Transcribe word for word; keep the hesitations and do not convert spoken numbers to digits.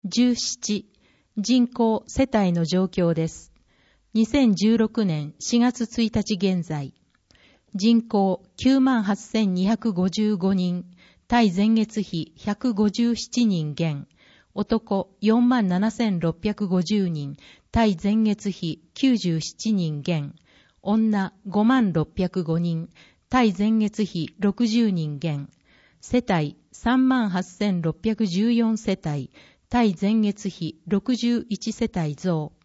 じゅうなな、人口世帯の状況です。にせんじゅうろくねんしがつついたち現在、人口 きゅうまんはっせんにひゃくごじゅうごにん、対前月比ひゃくごじゅうななにん減、男 よんまんななせんろっぴゃくごじゅうにん、対前月比きゅうじゅうななにん減、女ごまんろっぴゃくごにん、対前月比ろくじゅうにん減、世帯 さんまんはっせんろっぴゃくじゅうよん 世帯、対前月比ろくじゅういち世帯増、